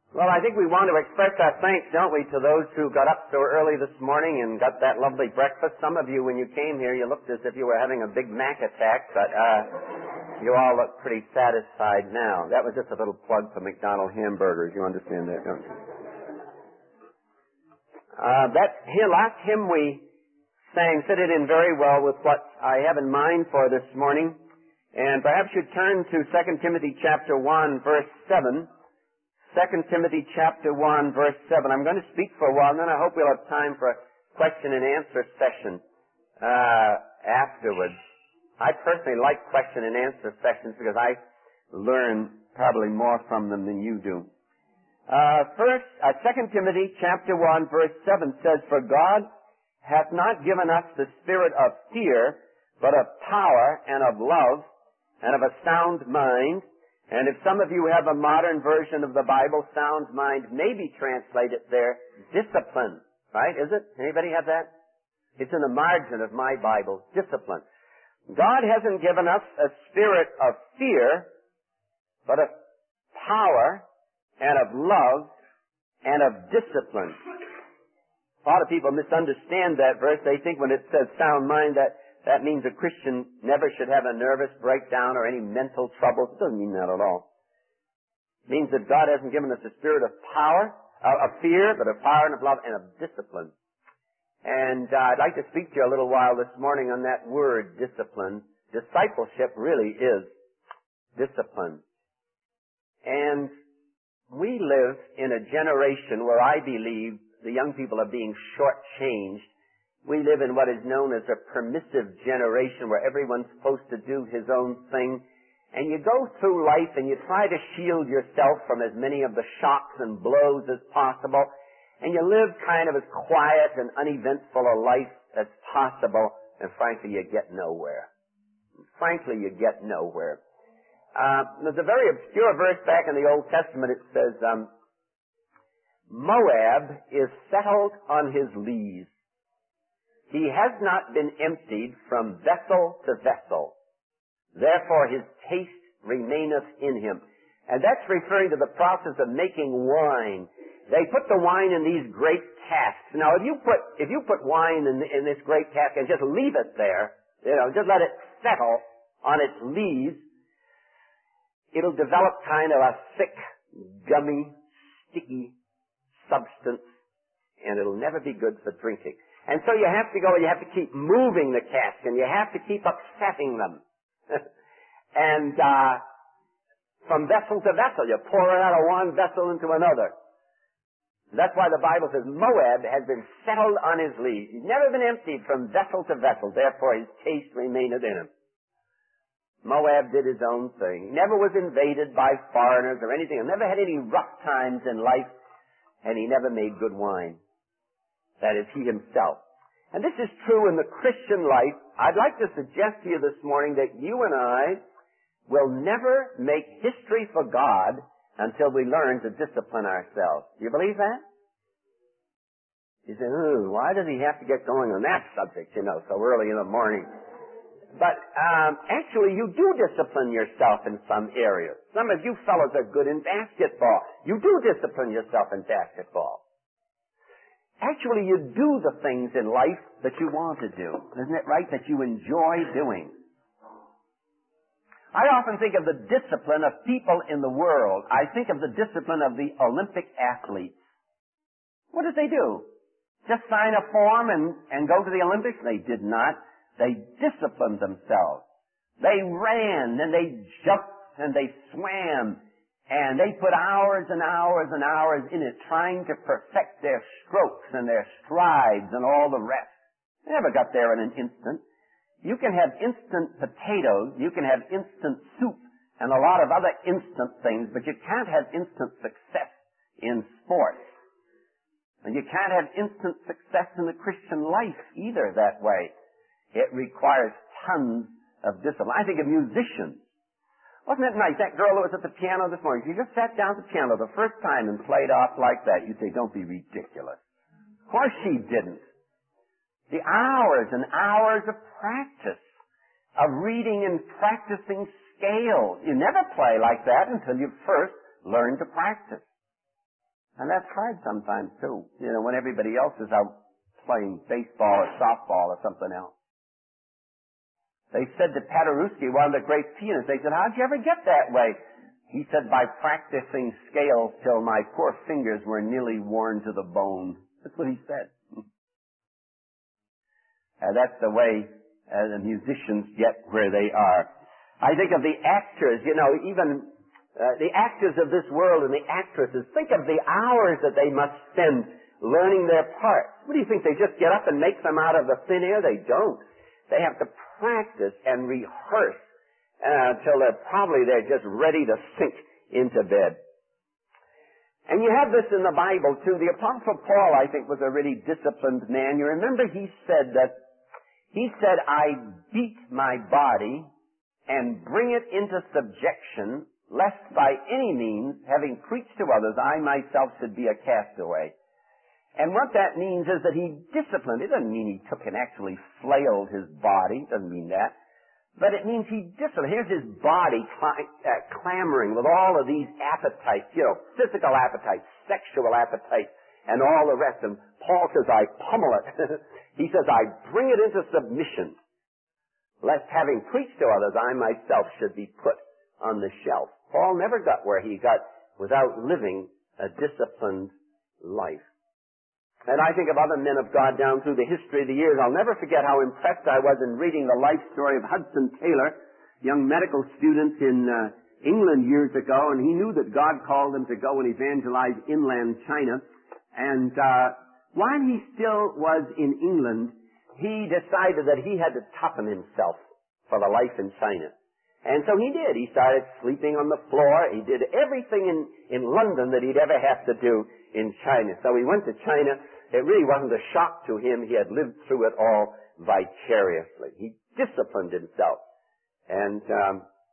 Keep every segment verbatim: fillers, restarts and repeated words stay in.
Well, I think we want to express our thanks, don't we, to those who got up so early this morning and got that lovely breakfast. Some of you, when you came here, you looked as if you were having a Big Mac attack, but uh, you all look pretty satisfied now. That was just a little plug for McDonald hamburgers. You understand that, don't you? Uh, that hymn, last hymn we sang fitted in very well with what I have in mind for this morning. And perhaps you'd turn to Second Timothy chapter one, verse seven. Second Timothy chapter one, verse seven. I'm going to speak for a while, and then I hope we'll have time for a question and answer session uh, afterwards. I personally like question and answer sessions because I learn probably more from them than you do. Uh, first, uh, Second Timothy chapter one, verse seven says, "For God hath not given us the spirit of fear, but of power and of love and of a sound mind." And if some of you have a modern version of the Bible, sound mind may be translated there, discipline. Right? Is it? Anybody have that? It's in the margin of my Bible, discipline. God hasn't given us a spirit of fear, but of power and of love and of discipline. A lot of people misunderstand that verse. They think when it says sound mind that That means a Christian never should have a nervous breakdown or any mental troubles. It doesn't mean that at all. It means that God hasn't given us a spirit of power, uh, of fear, but of power and of love and of discipline. And uh, I'd like to speak to you a little while this morning on that word, discipline. Discipleship really is discipline. And we live in a generation where I believe the young people are being shortchanged. We live in what is known as a permissive generation where everyone's supposed to do his own thing. And you go through life and you try to shield yourself from as many of the shocks and blows as possible. And you live kind of as quiet and uneventful a life as possible. And frankly, you get nowhere. Frankly, you get nowhere. Uh, there's a very obscure verse back in the Old Testament. It says, um, Moab is settled on his lees. He has not been emptied from vessel to vessel. Therefore his taste remaineth in him. And that's referring to the process of making wine. They put the wine in these great casks. Now if you put, if you put wine in, in this great cask and just leave it there, you know, just let it settle on its lees, it'll develop kind of a thick, gummy, sticky substance, and it'll never be good for drinking. And so you have to go and you have to keep moving the cask and you have to keep upsetting them. and uh, from vessel to vessel, you pour it out of one vessel into another. That's why the Bible says Moab has been settled on his lees. He's never been emptied from vessel to vessel. Therefore his taste remaineth in him. Moab did his own thing. He never was invaded by foreigners or anything. He never had any rough times in life. And he never made good wine. That is, he himself. And this is true in the Christian life. I'd like to suggest to you this morning that you and I will never make history for God until we learn to discipline ourselves. Do you believe that? You say, oh, why does he have to get going on that subject, you know, so early in the morning? But um, actually, you do discipline yourself in some areas. Some of you fellows are good in basketball. You do discipline yourself in basketball. Actually, you do the things in life that you want to do. Isn't it right? That you enjoy doing. I often think of the discipline of people in the world. I think of the discipline of the Olympic athletes. What did they do? Just sign a form and, and go to the Olympics? They did not. They disciplined themselves. They ran and they jumped and they swam. And they put hours and hours and hours in it trying to perfect their strokes and their strides and all the rest. They never got there in an instant. You can have instant potatoes, you can have instant soup and a lot of other instant things, but you can't have instant success in sports. And you can't have instant success in the Christian life either that way. It requires tons of discipline. I think of musicians. Wasn't it nice? That girl who was at the piano this morning, she just sat down at the piano the first time and played off like that. You'd say, don't be ridiculous. Of course she didn't. The hours and hours of practice, of reading and practicing scales. You never play like that until you first learn to practice. And that's hard sometimes, too. You know, when everybody else is out playing baseball or softball or something else. They said to Paderewski, one of the great pianists, they said, how'd you ever get that way? He said, by practicing scales till my poor fingers were nearly worn to the bone. That's what he said. And that's the way uh, the musicians get where they are. I think of the actors, you know, even uh, the actors of this world and the actresses. Think of the hours that they must spend learning their parts. What do you think? They just get up and make them out of the thin air? They don't. They have to practice and rehearse uh, until they're probably they're just ready to sink into bed. And you have this in the Bible too. The Apostle Paul, I think, was a really disciplined man. You remember he said that, he said, I beat my body and bring it into subjection, lest by any means, having preached to others, I myself should be a castaway. And what that means is that he disciplined. It doesn't mean he took and actually flailed his body. It doesn't mean that. But it means he disciplined. Here's his body cl- uh, clamoring with all of these appetites, you know, physical appetites, sexual appetites, and all the rest. And Paul says, I pummel it. He says, I bring it into submission, lest having preached to others, I myself should be put on the shelf. Paul never got where he got without living a disciplined life. And I think of other men of God down through the history of the years. I'll never forget how impressed I was in reading the life story of Hudson Taylor, young medical student in uh, England years ago, and he knew that God called him to go and evangelize inland China. And uh, while he still was in England, he decided that he had to toughen himself for the life in China. And so he did. He started sleeping on the floor. He did everything in, in London that he'd ever have to do in China. So he went to China. It really wasn't a shock to him. He had lived through it all vicariously. He disciplined himself. And um,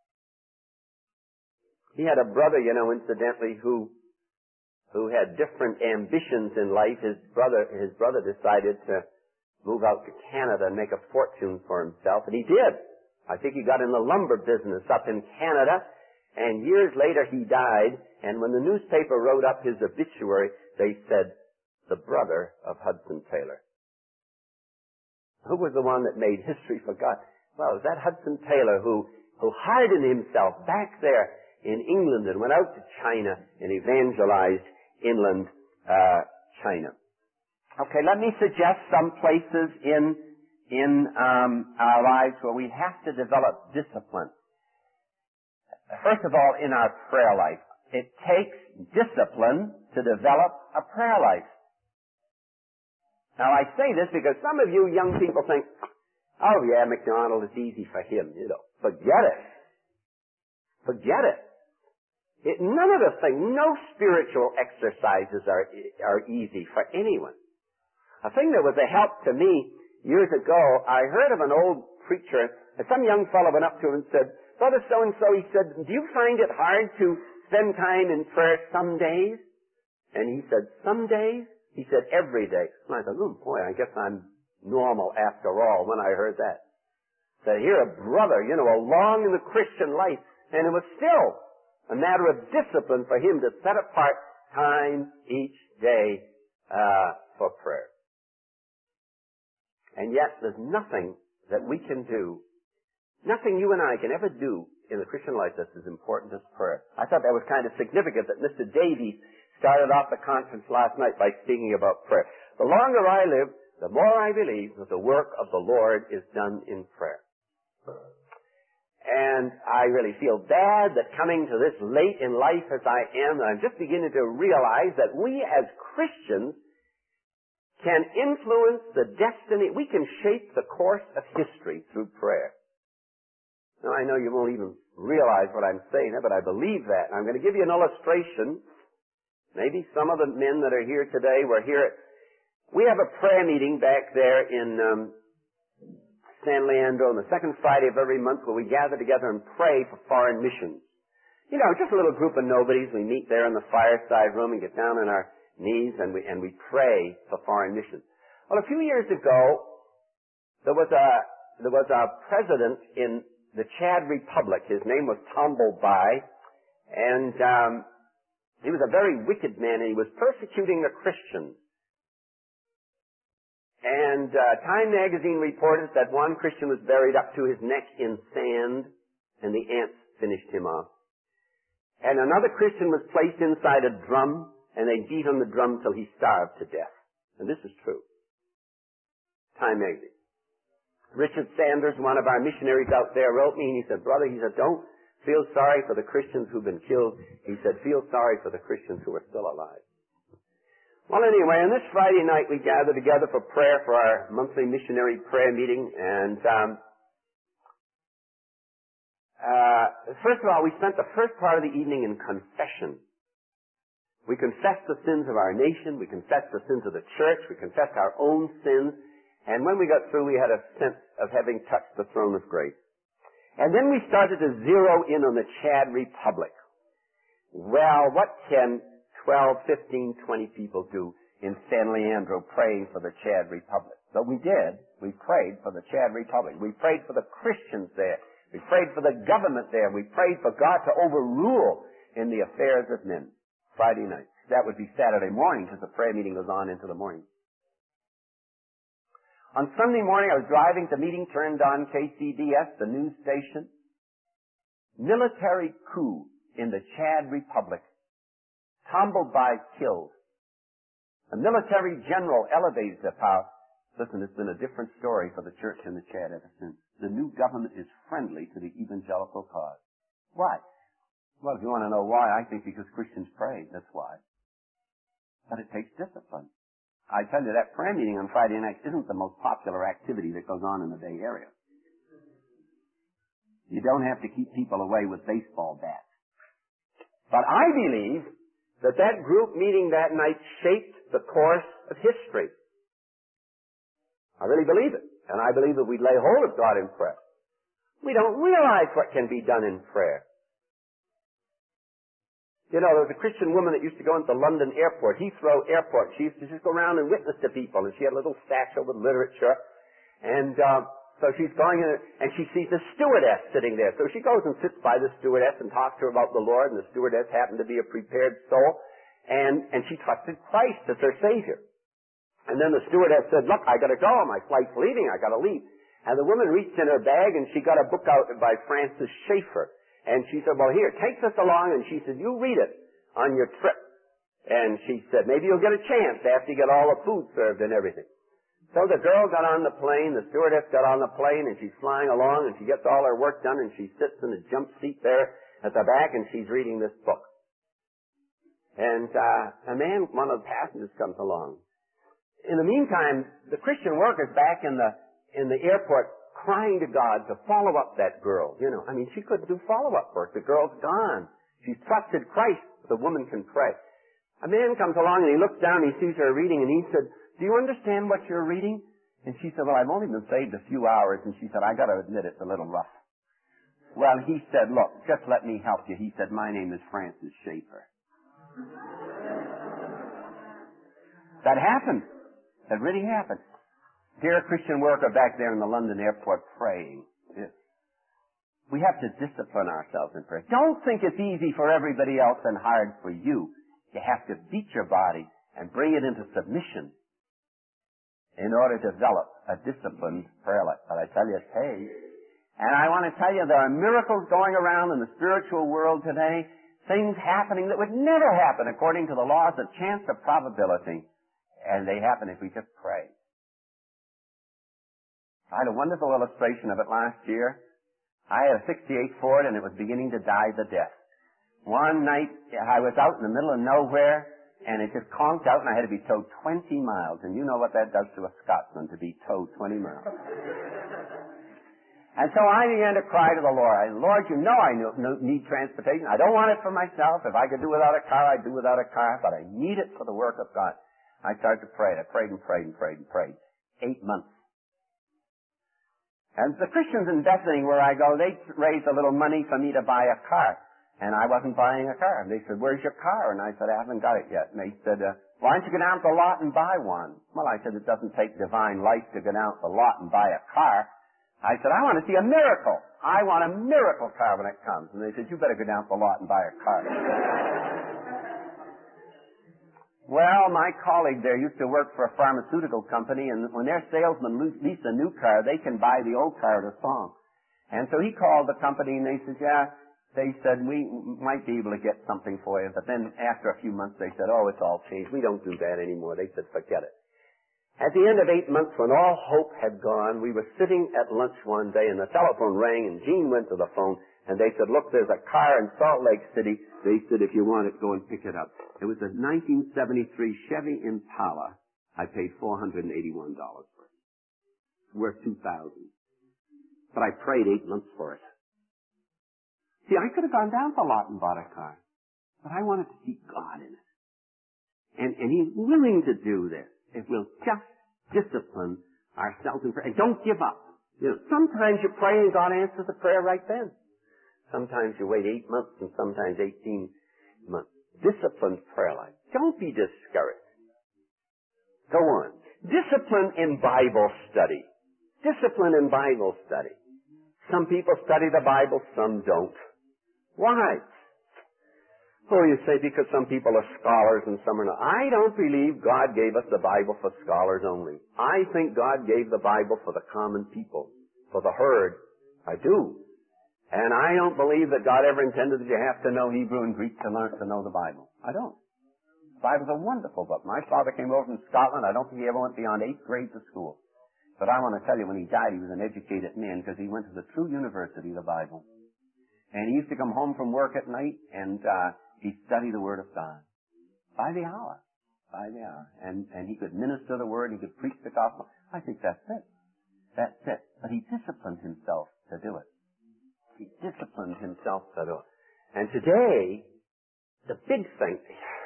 he had a brother, you know, incidentally, who who had different ambitions in life. His brother, his brother decided to move out to Canada and make a fortune for himself, and he did. I think he got in the lumber business up in Canada, and years later he died, and when the newspaper wrote up his obituary, they said, the brother of Hudson Taylor. Who was the one that made history for God? Well, it was that Hudson Taylor who, who hardened himself back there in England and went out to China and evangelized inland uh, China. Okay, let me suggest some places in in um, our lives where we have to develop discipline. First of all, in our prayer life. It takes discipline to develop a prayer life. Now, I say this because some of you young people think, oh yeah, McDonald, it's easy for him, you know. Forget it. Forget it. It none of the things, no spiritual exercises are, are easy for anyone. A thing that was a help to me years ago, I heard of an old preacher, and some young fellow went up to him and said, Brother so-and-so, he said, do you find it hard to spend time in prayer some days? And he said, some days? He said, every day. And I thought, oh boy, I guess I'm normal after all when I heard that. That here a brother, you know, along in the Christian life, and it was still a matter of discipline for him to set apart time each day uh, for prayer. And yet, there's nothing that we can do, nothing you and I can ever do in the Christian life that's as important as prayer. I thought that was kind of significant that Mister Davies started off the conference last night by speaking about prayer. The longer I live, the more I believe that the work of the Lord is done in prayer. And I really feel bad that coming to this late in life as I am, I'm just beginning to realize that we as Christians can influence the destiny, we can shape the course of history through prayer. Now, I know you won't even realize what I'm saying, but I believe that. And I'm going to give you an illustration. Maybe some of the men that are here today were here. At, we have a prayer meeting back there in um, San Leandro on the second Friday of every month where we gather together and pray for foreign missions. You know, just a little group of nobodies. We meet there in the fireside room and get down on our knees and we and we pray for foreign missions. Well, a few years ago, there was a there was a president in the Chad Republic. His name was Tombo Bai, and um, He was a very wicked man, and he was persecuting the Christians. And uh, Time magazine reported that one Christian was buried up to his neck in sand, and the ants finished him off. And another Christian was placed inside a drum, and they beat on the drum till he starved to death. And this is true. Time magazine. Richard Sanders, one of our missionaries out there, wrote me, and he said, brother, he said, don't feel sorry for the Christians who've been killed. He said, feel sorry for the Christians who are still alive. Well, anyway, on this Friday night, we gather together for prayer for our monthly missionary prayer meeting, and um, uh, first of all, we spent the first part of the evening in confession. We confessed the sins of our nation, we confessed the sins of the church, we confessed our own sins, and when we got through, we had a sense of having touched the throne of grace. And then we started to zero in on the Chad Republic. Well, what can twelve, fifteen, twenty people do in San Leandro praying for the Chad Republic? So we did. We prayed for the Chad Republic. We prayed for the Christians there. We prayed for the government there. We prayed for God to overrule in the affairs of men. Friday night. That would be Saturday morning because the prayer meeting goes on into the morning. On Sunday morning, I was driving. The meeting turned on K C D S, the news station. Military coup in the Chad Republic. Tombolbai killed. A military general elevated to power. Listen, it's been a different story for the church in the Chad ever since. The new government is friendly to the evangelical cause. Why? Well, if you want to know why, I think because Christians prayed. That's why. But it takes discipline. I tell you, that prayer meeting on Friday night isn't the most popular activity that goes on in the Bay Area. You don't have to keep people away with baseball bats. But I believe that that group meeting that night shaped the course of history. I really believe it. And I believe that we lay hold of God in prayer. We don't realize what can be done in prayer. You know, there was a Christian woman that used to go into the London airport, Heathrow Airport. She used to just go around and witness to people, and she had a little satchel with literature. And uh, so she's going in, and she sees the stewardess sitting there. So she goes and sits by the stewardess and talks to her about the Lord, and the stewardess happened to be a prepared soul, and, and she trusted Christ as her Savior. And then the stewardess said, look, I gotta go, my flight's leaving, I gotta leave. And the woman reached in her bag, and she got a book out by Francis Schaeffer. And she said, well, here, take this along. And she said, you read it on your trip. And she said, maybe you'll get a chance after you get all the food served and everything. So the girl got on the plane, the stewardess got on the plane, and she's flying along, and she gets all her work done, and she sits in a jump seat there at the back, and she's reading this book. And uh, a man, one of the passengers, comes along. In the meantime, the Christian workers back in the in the airport crying to God to follow up that girl. You know, I mean, she couldn't do follow-up work. The girl's gone. She's trusted Christ. The woman can pray. A man comes along and he looks down and he sees her reading and he said, do you understand what you're reading? And she said, well, I've only been saved a few hours. And she said, I got to admit it's a little rough. Well, he said, look, just let me help you. He said, my name is Francis Schaeffer. That happened. That really happened. Dear Christian worker back there in the London airport praying. We have to discipline ourselves in prayer. Don't think it's easy for everybody else and hard for you. You have to beat your body and bring it into submission in order to develop a disciplined prayer life. But I tell you, it pays. And I want to tell you, there are miracles going around in the spiritual world today, things happening that would never happen according to the laws of chance or probability. And they happen if we just pray. I had a wonderful illustration of it last year. I had a sixty-eight Ford and it was beginning to die the death. One night I was out in the middle of nowhere and it just conked out and I had to be towed twenty miles. And you know what that does to a Scotsman, to be towed twenty miles. And so I began to cry to the Lord. I, Lord, you know I need transportation. I don't want it for myself. If I could do without a car, I'd do without a car. But I need it for the work of God. I started to pray. I prayed and prayed and prayed and prayed. Eight months. And the Christians in Bethany, where I go, they raised a little money for me to buy a car. And I wasn't buying a car. And they said, where's your car? And I said, I haven't got it yet. And they said, uh, why don't you go down to the lot and buy one? Well, I said, it doesn't take divine life to go down to the lot and buy a car. I said, I want to see a miracle. I want a miracle car when it comes. And they said, you better go down to the lot and buy a car. Well, my colleague there used to work for a pharmaceutical company, and when their salesmen lease a new car, they can buy the old car at a song. And so he called the company, and they said, yeah, they said, we might be able to get something for you. But then after a few months, they said, oh, it's all changed. We don't do that anymore. They said, forget it. At the end of eight months, when all hope had gone, we were sitting at lunch one day, and the telephone rang, and Gene went to the phone, and they said, look, there's a car in Salt Lake City. They said, if you want it, go and pick it up. It was a nineteen seventy-three Chevy Impala. I paid four hundred eighty-one dollars for it. It's worth two thousand dollars. But I prayed eight months for it. See, I could have gone down to the lot and bought a car. But I wanted to see God in it. And, and He's willing to do this if we'll just discipline ourselves in prayer. And don't give up. You know, sometimes you pray and God answers the prayer right then. Sometimes you wait eight months and sometimes eighteen months. Disciplined prayer life. Don't be discouraged. Go on. Discipline in Bible study. Discipline in Bible study. Some people study the Bible, some don't. Why? Oh, you say because some people are scholars and some are not. I don't believe God gave us the Bible for scholars only. I think God gave the Bible for the common people, for the herd. I do. And I don't believe that God ever intended that you have to know Hebrew and Greek to learn to know the Bible. I don't. The Bible's a wonderful book. My father came over from Scotland. I don't think he ever went beyond eighth grade to school. But I want to tell you, when he died, he was an educated man because he went to the true university of the Bible. And he used to come home from work at night and uh, he'd study the Word of God. By the hour. By the hour. And, and he could minister the Word. He could preach the gospel. I think that's it. That's it. But he disciplined himself to do it. He disciplined himself to do it. And today, the big thing,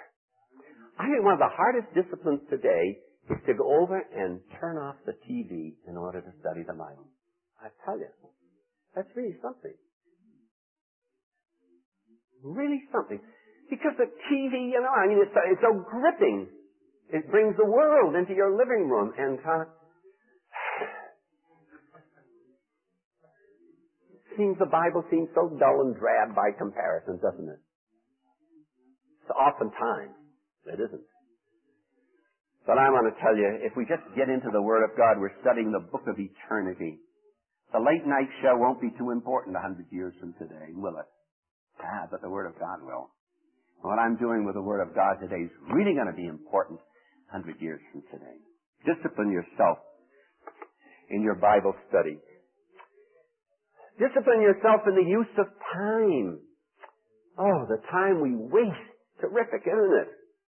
I think one of the hardest disciplines today is to go over and turn off the T V in order to study the Bible. I tell you, that's really something. Really something. Because the T V, you know, I mean, it's, it's so gripping. It brings the world into your living room and uh, seems the Bible seems so dull and drab by comparison, doesn't it? So oftentimes, it isn't. But I want to tell you, if we just get into the Word of God, we're studying the book of eternity. The late night show won't be too important a hundred years from today, will it? Ah, but the Word of God will. And what I'm doing with the Word of God today is really going to be important a hundred years from today. Discipline yourself in your Bible study. Discipline yourself in the use of time. Oh, the time we waste. Terrific, isn't it?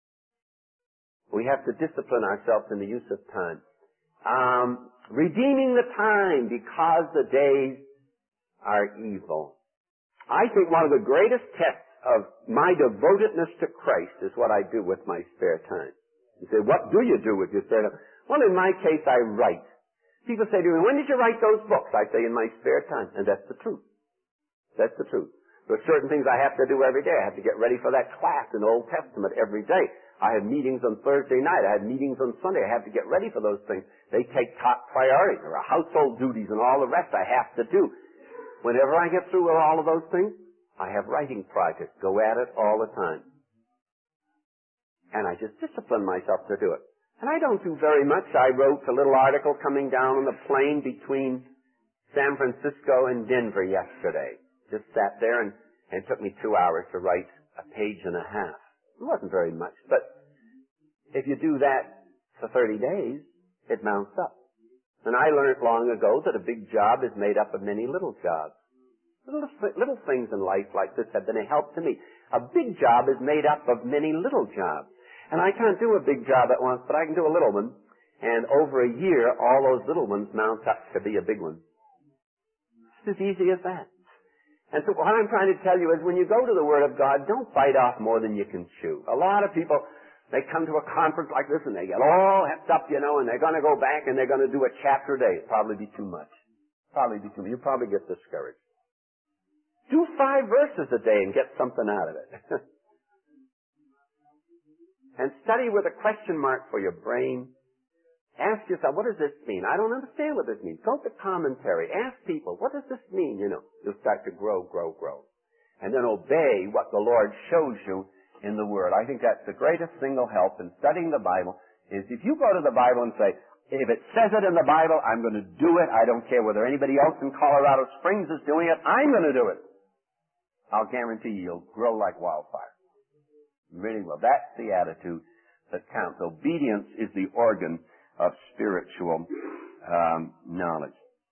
We have to discipline ourselves in the use of time. Um, redeeming the time because the days are evil. I think one of the greatest tests of my devotedness to Christ is what I do with my spare time. You say, what do you do with your spare time? Well, in my case, I write. People say to me, when did you write those books? I say, in my spare time. And that's the truth. That's the truth. There are certain things I have to do every day. I have to get ready for that class in Old Testament every day. I have meetings on Thursday night. I have meetings on Sunday. I have to get ready for those things. They take top priority. There are household duties and all the rest I have to do. Whenever I get through with all of those things, I have writing projects. Go at it all the time. And I just discipline myself to do it. And I don't do very much. I wrote a little article coming down on the plane between San Francisco and Denver yesterday. Just sat there and, and it took me two hours to write a page and a half. It wasn't very much, but if you do that for thirty days, it mounts up. And I learned long ago that a big job is made up of many little jobs. Little, little things in life like this have been a help to me. A big job is made up of many little jobs. And I can't do a big job at once, but I can do a little one. And over a year, all those little ones mount up to be a big one. It's as easy as that. And so what I'm trying to tell you is when you go to the Word of God, don't bite off more than you can chew. A lot of people, they come to a conference like this and they get all hepped up, you know, and they're going to go back and they're going to do a chapter a day. It'll probably be too much. Probably be too much. You'll probably get discouraged. Do five verses a day and get something out of it. And study with a question mark for your brain. Ask yourself, what does this mean? I don't understand what this means. Go to commentary. Ask people, what does this mean? You know, you'll start to grow, grow, grow. And then obey what the Lord shows you in the Word. I think that's the greatest single help in studying the Bible, is if you go to the Bible and say, if it says it in the Bible, I'm going to do it. I don't care whether anybody else in Colorado Springs is doing it. I'm going to do it. I'll guarantee you, you'll grow like wildfire. Really will. That's the attitude that counts. Obedience is the organ of spiritual um, knowledge.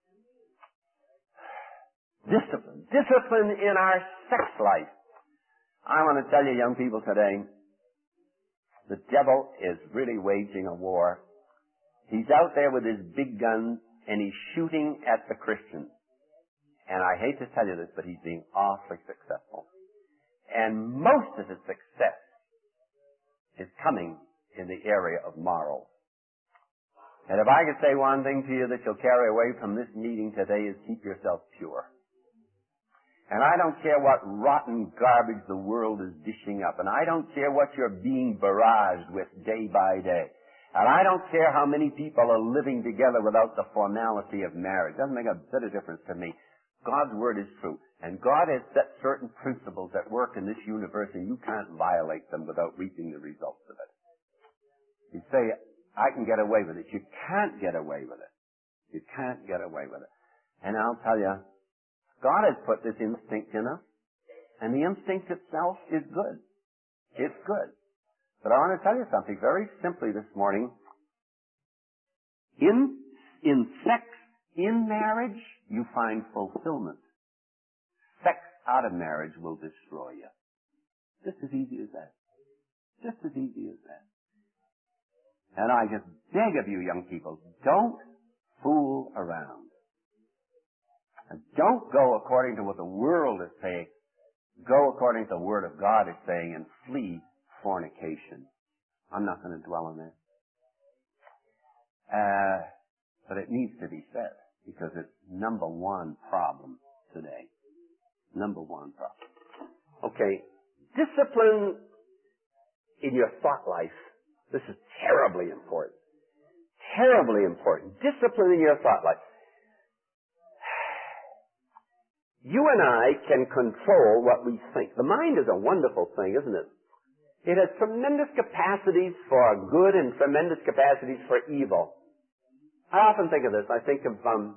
Discipline. Discipline in our sex life. I want to tell you, young people today, the devil is really waging a war. He's out there with his big guns, and he's shooting at the Christians. And I hate to tell you this, but he's being awfully successful. And most of his success is coming in the area of morals. And if I could say one thing to you that you'll carry away from this meeting today is keep yourself pure. And I don't care what rotten garbage the world is dishing up. And I don't care what you're being barraged with day by day. And I don't care how many people are living together without the formality of marriage. It doesn't make a bit of difference to me. God's Word is true. And God has set certain principles at work in this universe, and you can't violate them without reaping the results of it. You say, I can get away with it. You can't get away with it. You can't get away with it. And I'll tell you, God has put this instinct in us, and the instinct itself is good. It's good. But I want to tell you something very simply this morning. In, in sex, in marriage, you find fulfillment. Sex out of marriage will destroy you. Just as easy as that. Just as easy as that. And I just beg of you, young people, don't fool around. And don't go according to what the world is saying. Go according to the Word of God is saying and flee fornication. I'm not going to dwell on that. Uh, but it needs to be said because it's number one problem today. Number one problem. Okay. Discipline in your thought life. This is terribly important. Terribly important. Discipline in your thought life. You and I can control what we think. The mind is a wonderful thing, isn't it? It has tremendous capacities for good and tremendous capacities for evil. I often think of this. I think of um,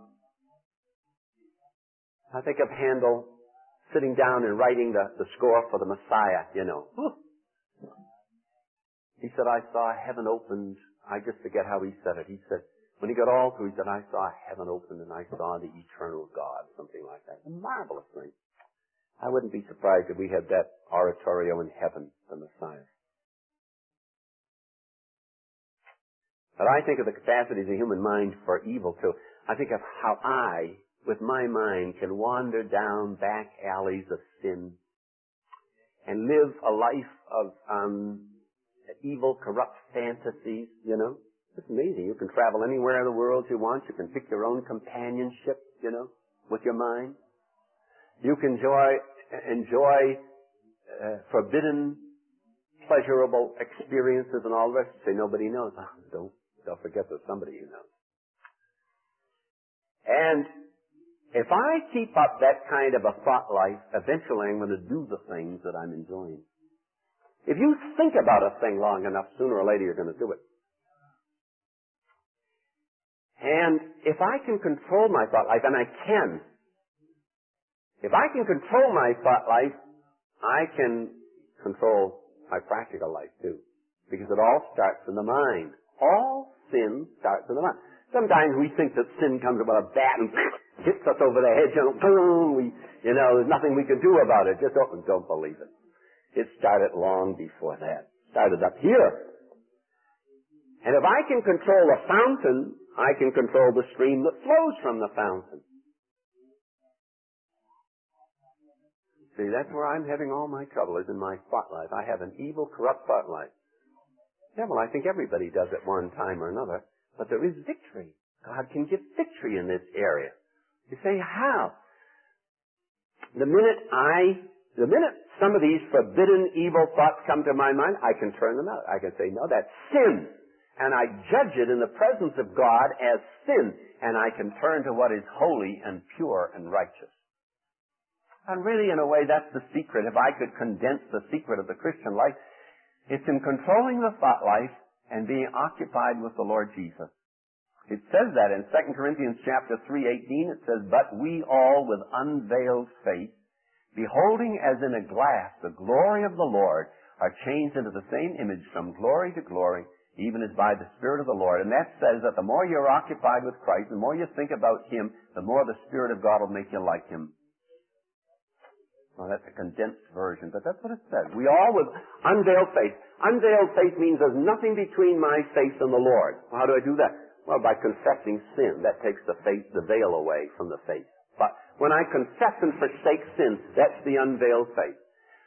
I think of Handel sitting down and writing the, the score for the Messiah, you know. He said, I saw heaven opened. I just forget how he said it. He said, when he got all through, he said, I saw heaven opened and I saw the eternal God, something like that. A marvelous thing. I wouldn't be surprised if we had that oratorio in heaven, the Messiah. But I think of the capacities of the human mind for evil too. I think of how I, with my mind, can wander down back alleys of sin and live a life of um, evil, corrupt fantasies, you know. It's amazing. You can travel anywhere in the world you want. You can pick your own companionship, you know, with your mind. You can enjoy, enjoy uh, forbidden, pleasurable experiences and all the rest. You say, nobody knows. Oh, don't, don't forget there's somebody who knows. And if I keep up that kind of a thought life, eventually I'm going to do the things that I'm enjoying. If you think about a thing long enough, sooner or later you're going to do it. And if I can control my thought life, and I can, if I can control my thought life, I can control my practical life too. Because it all starts in the mind. All sin starts in the mind. Sometimes we think that sin comes about a bat and hits us over the head, and boom, we, you know, there's nothing we can do about it. Just don't, don't believe it. It started long before that. It started up here. And if I can control a fountain, I can control the stream that flows from the fountain. See, that's where I'm having all my trouble, is in my thought life. I have an evil, corrupt thought life. Yeah, well, I think everybody does at one time or another. But there is victory. God can give victory in this area. You say, how? The minute I, the minute some of these forbidden evil thoughts come to my mind, I can turn them out. I can say, no, that's sin. And I judge it in the presence of God as sin. And I can turn to what is holy and pure and righteous. And really, in a way, that's the secret. If I could condense the secret of the Christian life, It's in controlling the thought life and being occupied with the Lord Jesus. It says that in Second Corinthians chapter three eighteen. It says, "But we all with unveiled face, beholding as in a glass the glory of the Lord, are changed into the same image from glory to glory, even as by the Spirit of the Lord." And that says that the more you're occupied with Christ, the more you think about Him, the more the Spirit of God will make you like Him. Well, that's a condensed version, but that's what it says. We all with unveiled face. Unveiled face means there's nothing between my face and the Lord. Well, how do I do that? Well, by confessing sin. That takes the face, the veil away from the face. But when I confess and forsake sin, that's the unveiled face.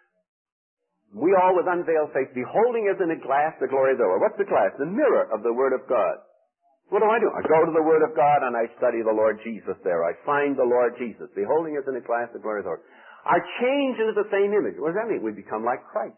We all with unveiled face, beholding as in a glass the glory of the Lord. What's the glass? The mirror of the Word of God. What do I do? I go to the Word of God and I study the Lord Jesus there. I find the Lord Jesus, beholding as in a glass the glory of the Lord. Are changed into the same image. What does that mean? We become like Christ.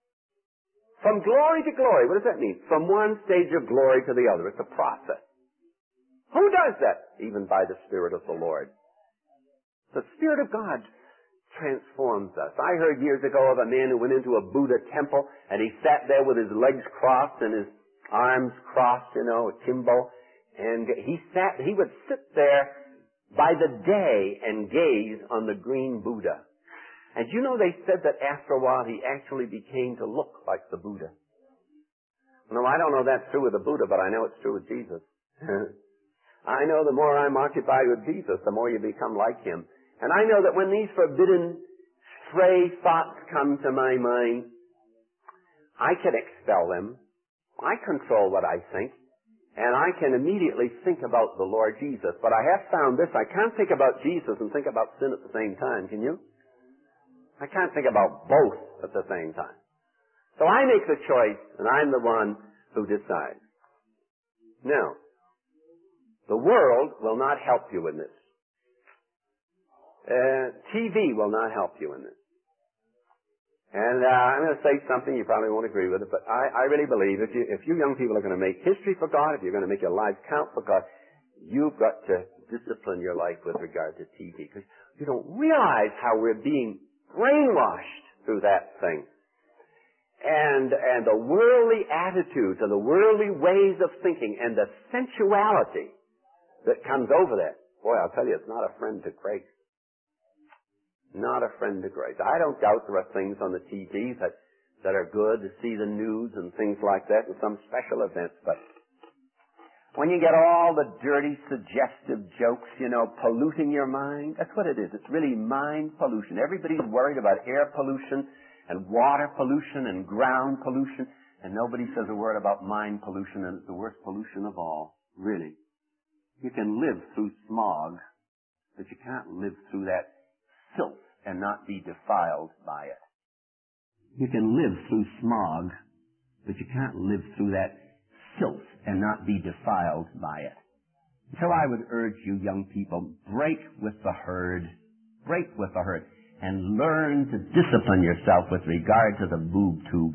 From glory to glory. What does that mean? From one stage of glory to the other. It's a process. Who does that? Even by the Spirit of the Lord. The Spirit of God transforms us. I heard years ago of a man who went into a Buddha temple and he sat there with his legs crossed and his arms crossed, you know, akimbo. And he sat, he would sit there by the day and gaze on the green Buddha. And you know, they said that after a while he actually became to look like the Buddha. No, I don't know that's true with the Buddha, but I know it's true with Jesus. I know the more I'm occupied with Jesus, the more you become like Him. And I know that when these forbidden, stray thoughts come to my mind, I can expel them. I control what I think. And I can immediately think about the Lord Jesus. But I have found this, I can't think about Jesus and think about sin at the same time, can you? I can't think about both at the same time. So I make the choice, and I'm the one who decides. Now, the world will not help you in this. Uh, T V will not help you in this. And uh, I'm going to say something, you probably won't agree with it, but I, I really believe if you, if you young people are going to make history for God, if you're going to make your lives count for God, you've got to discipline your life with regard to T V. Because you don't realize how we're being brainwashed through that thing. And, and the worldly attitudes and the worldly ways of thinking and the sensuality that comes over that. Boy, I'll tell you, it's not a friend to grace. Not a friend to grace. I don't doubt there are things on the T V that, that are good to see the news and things like that and some special events, but when you get all the dirty, suggestive jokes, you know, polluting your mind, that's what it is. It's really mind pollution. Everybody's worried about air pollution and water pollution and ground pollution, and nobody says a word about mind pollution, and it's the worst pollution of all, really. You can live through smog, but you can't live through that filth and not be defiled by it. You can live through smog, but you can't live through that filth and not be defiled by it. So I would urge you young people, break with the herd, break with the herd, and learn to discipline yourself with regard to the boob tube.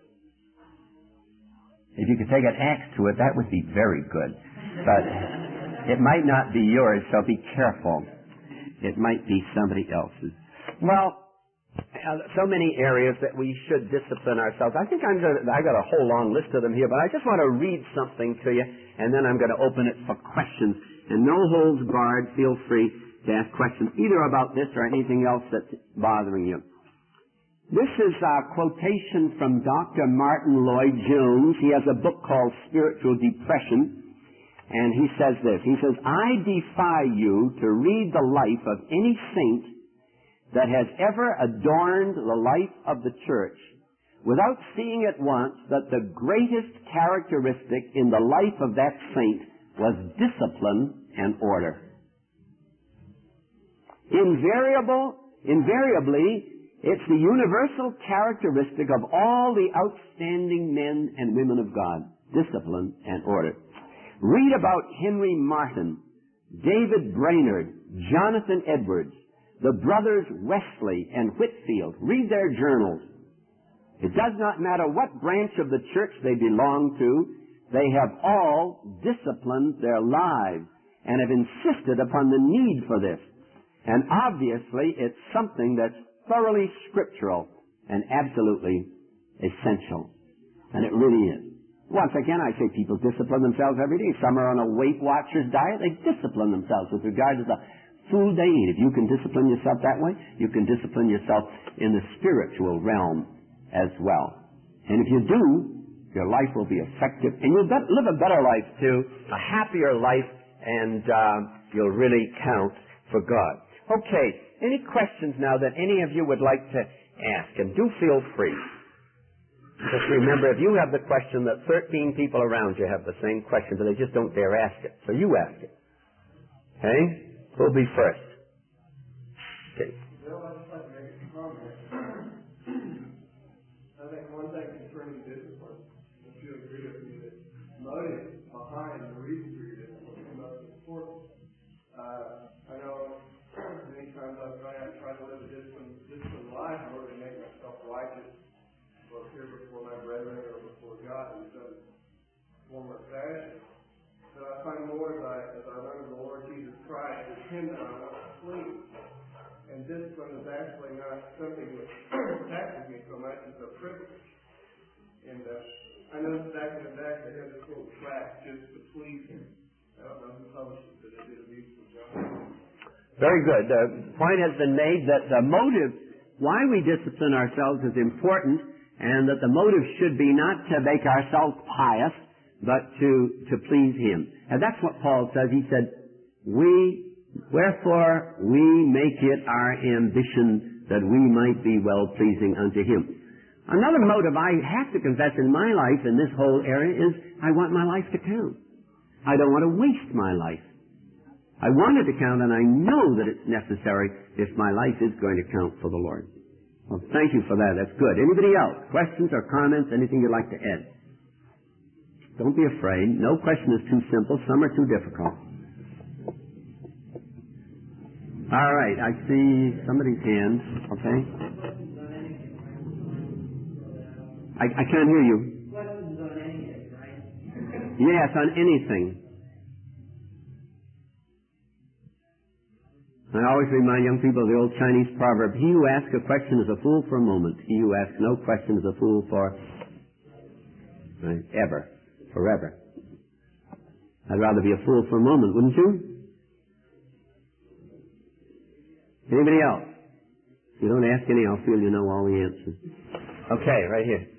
If you could take an axe to it, that would be very good. But it might not be yours, so be careful. It might be somebody else's. Well, Uh, so many areas that we should discipline ourselves. I think I'm gonna, I got a whole long list of them here, but I just want to read something to you, and then I'm going to open it for questions. And no holds barred, feel free to ask questions either about this or anything else that's bothering you. This is a quotation from Doctor Martin Lloyd-Jones. He has a book called Spiritual Depression, and he says this. He says, "I defy you to read the life of any saint that has ever adorned the life of the church without seeing at once that the greatest characteristic in the life of that saint was discipline and order. Invariable, invariably, it's the universal characteristic of all the outstanding men and women of God, discipline and order. Read about Henry Martyn, David Brainerd, Jonathan Edwards, the brothers Wesley and Whitfield. Read their journals. It does not matter what branch of the church they belong to, they have all disciplined their lives and have insisted upon the need for this. And obviously, it's something that's thoroughly scriptural and absolutely essential." And it really is. Once again, I say people discipline themselves every day. Some are on a Weight Watchers diet. They discipline themselves with regard to the food they eat. If you can discipline yourself that way, you can discipline yourself in the spiritual realm as well. And if you do, your life will be effective, and you'll bet, live a better life too, a happier life, and uh, you'll really count for God. Okay, any questions now that any of you would like to ask? And do feel free. Just remember, if you have the question, that thirteen people around you have the same question, but they just don't dare ask it. So you ask it. Okay? Who'll be first? Okay. Well, I'd just like to make a comment. I think one thing concerning discipline, if you agree with me, that motive behind the reason for your discipline is most important. Uh, I know many times I've tried, tried to live a disciplined, disciplined life in order to make myself righteous, or appear before my brethren or before God in some form or fashion. But I find more as I, as I learn of the Lord Jesus Christ, it's Him that I want to please. And discipline is actually not something that taxes me so much as a privilege. And uh, I know back in the back they have this little track just to please Him. I don't know who published it, but it did a beautiful job. Very good. The point has been made that the motive why we discipline ourselves is important, and that the motive should be not to make ourselves pious, but to, to please Him. And that's what Paul says. He said, we, wherefore we make it our ambition that we might be well-pleasing unto Him. Another motive I have to confess in my life in this whole area is I want my life to count. I don't want to waste my life. I want it to count, and I know that it's necessary if my life is going to count for the Lord. Well, thank you for that. That's good. Anybody else? Questions or comments? Anything you'd like to add? Don't be afraid. No question is too simple. Some are too difficult. All right. I see somebody's hand. Okay. I, I can't hear you. Questions on anything, right? Yes, on anything. I always remind young people of the old Chinese proverb, he who asks a question is a fool for a moment. He who asks no question is a fool for right, ever, forever. I'd rather be a fool for a moment, wouldn't you? Anybody else? If you don't ask any, I'll feel you know all the answers. Okay, right here.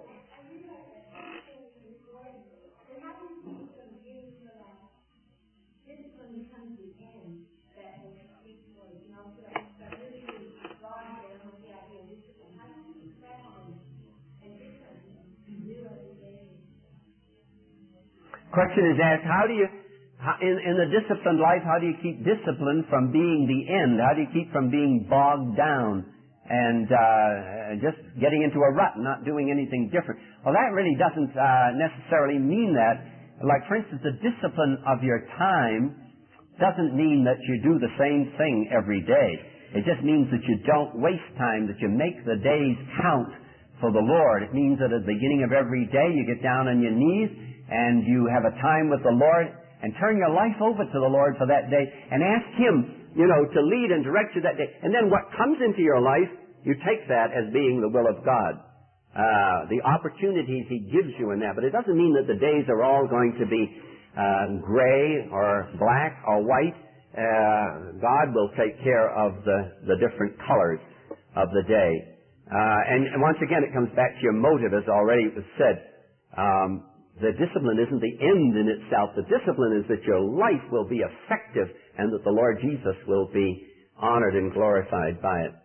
Question is asked, how do you, how, in, in the disciplined life, how do you keep discipline from being the end? How do you keep from being bogged down and uh, just getting into a rut, not doing anything different? Well, that really doesn't uh, necessarily mean that. Like, for instance, the discipline of your time doesn't mean that you do the same thing every day. It just means that you don't waste time, that you make the days count for the Lord. It means that at the beginning of every day you get down on your knees and you have a time with the Lord and turn your life over to the Lord for that day and ask Him, you know, to lead and direct you that day. And then what comes into your life, you take that as being the will of God. Uh, the opportunities He gives you in that. But it doesn't mean that the days are all going to be uh, gray or black or white. Uh, God will take care of the, the different colors of the day. Uh, and, and once again, it comes back to your motive, as already was said. Um, The discipline isn't the end in itself. The discipline is that your life will be effective and that the Lord Jesus will be honored and glorified by it.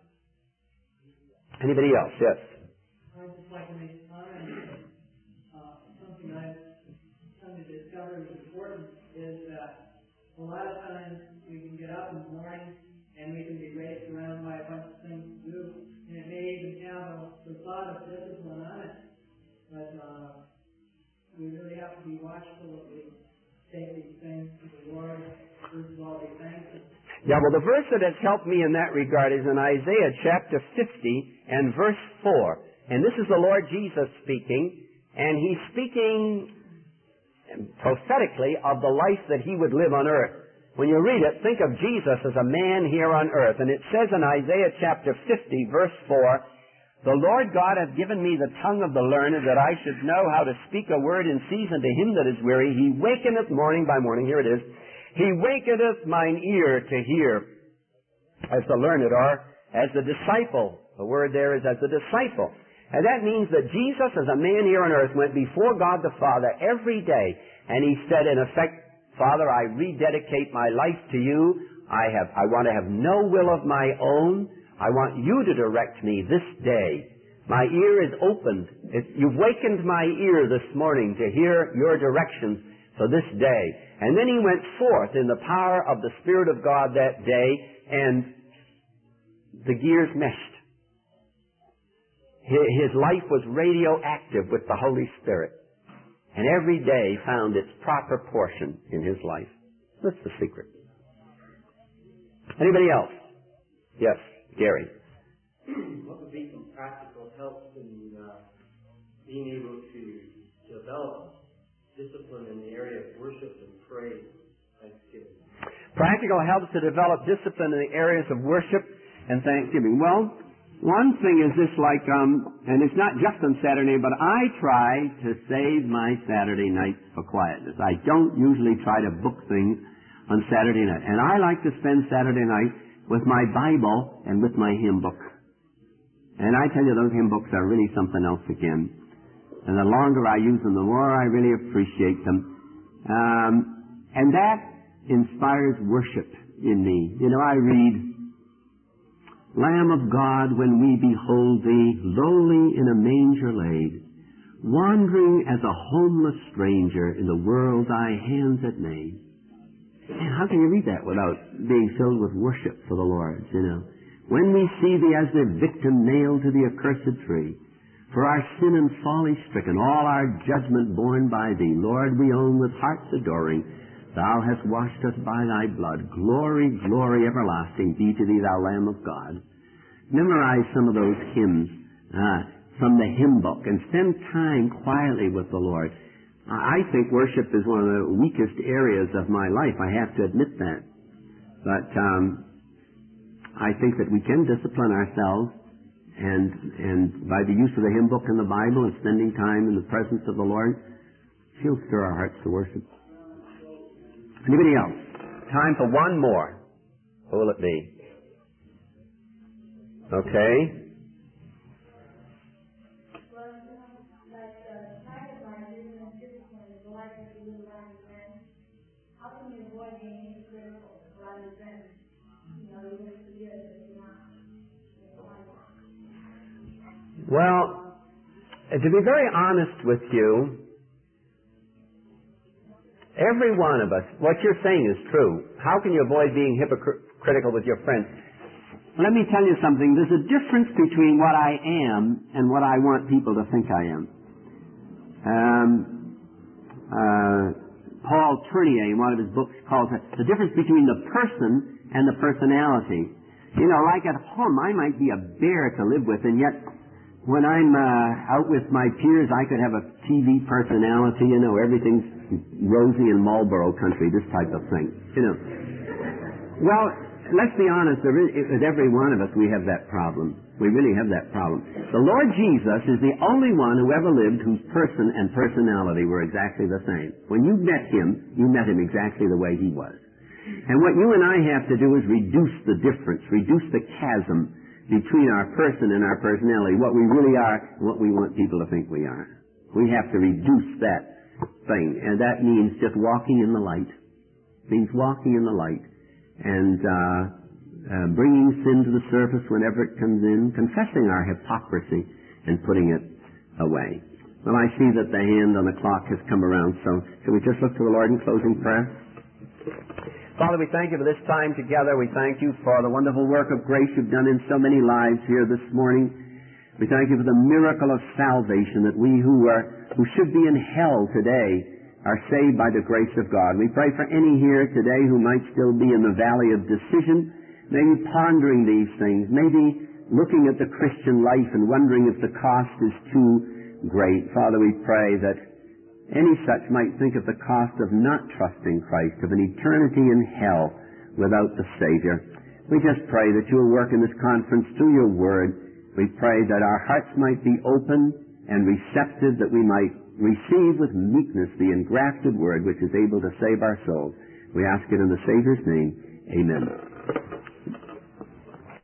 Anybody else? Yes. I'd just like to make a comment. Uh, something I've come to discover is important is that a lot of times we can get up in the morning and we can be raced around by a bunch of things to do, and it may even have the thought of discipline on it. But uh, we really have to be watchful that we take these things to the Lord. First of all, be thankful. Yeah, well, the verse that has helped me in that regard is in Isaiah chapter fifty and verse four. And this is the Lord Jesus speaking, and He's speaking prophetically of the life that He would live on earth. When you read it, think of Jesus as a man here on earth. And it says in Isaiah chapter fifty, verse four, The Lord God hath given me the tongue of the learned, that I should know how to speak a word in season to him that is weary. He wakeneth morning by morning. Here it is. He wakeneth mine ear to hear, as the learned are, as the disciple. The word there is as the disciple. And that means that Jesus, as a man here on earth, went before God the Father every day, and he said, in effect, Father, I rededicate my life to you. I have, I want to have no will of my own. I want you to direct me this day. My ear is opened. It, you've wakened my ear this morning to hear your directions for this day. And then he went forth in the power of the Spirit of God that day, and the gears meshed. His life was radioactive with the Holy Spirit. And every day found its proper portion in his life. That's the secret. Anybody else? Yes, Gary. What would be some practical help in uh, being able to develop discipline in the area of worship and praise, thanksgiving? Practical helps to develop discipline in the areas of worship and thanksgiving. Well, one thing is this, like, um, and it's not just on Saturday, but I try to save my Saturday night for quietness. I don't usually try to book things on Saturday night. And I like to spend Saturday night with my Bible and with my hymn book. And I tell you, those hymn books are really something else again. And the longer I use them, the more I really appreciate them. Um, and that inspires worship in me. You know, I read, Lamb of God, when we behold thee, lowly in a manger laid, wandering as a homeless stranger in the world thy hands had made. And how can you read that without being filled with worship for the Lord, you know? When we see thee as the victim nailed to the accursed tree, for our sin and folly stricken, all our judgment borne by thee, Lord, we own with hearts adoring, thou hast washed us by thy blood. Glory, glory everlasting be to thee, thou Lamb of God. Memorize some of those hymns uh, from the hymn book and spend time quietly with the Lord. I think worship is one of the weakest areas of my life. I have to admit that. But um, I think that we can discipline ourselves, and and by the use of the hymn book and the Bible and spending time in the presence of the Lord, He'll stir our hearts to worship. Anybody else? Time for one more. Who will it be? Okay. Well, to be very honest with you, every one of us, what you're saying is true. How can you avoid being hypocritical with your friends? Let me tell you something. There's a difference between what I am and what I want people to think I am. Um, uh, Paul Tournier, in one of his books, calls it the difference between the person and the personality. You know, like at home, I might be a bear to live with, and yet when I'm uh, out with my peers, I could have a T V personality, you know, everything's rosy in Marlboro country, this type of thing, you know. Well, let's be honest, there is, with every one of us, we have that problem. We really have that problem. The Lord Jesus is the only one who ever lived whose person and personality were exactly the same. When you met Him, you met Him exactly the way He was. And what you and I have to do is reduce the difference, reduce the chasm between our person and our personality, what we really are and what we want people to think we are. We have to reduce that thing, and that means just walking in the light. It means walking in the light and uh, uh, bringing sin to the surface whenever it comes in, confessing our hypocrisy and putting it away. Well, I see that the hand on the clock has come around, so shall we just look to the Lord in closing prayer? Father, we thank you for this time together. We thank you for the wonderful work of grace you've done in so many lives here this morning. We thank you for the miracle of salvation, that we who are who should be in hell today are saved by the grace of God. We pray for any here today who might still be in the valley of decision, maybe pondering these things, maybe looking at the Christian life and wondering if the cost is too great. Father, we pray that any such might think of the cost of not trusting Christ, of an eternity in hell without the Savior. We just pray that you will work in this conference through your word, We pray that our hearts might be open and receptive, that we might receive with meekness the engrafted word which is able to save our souls. We ask it in the Savior's name. Amen.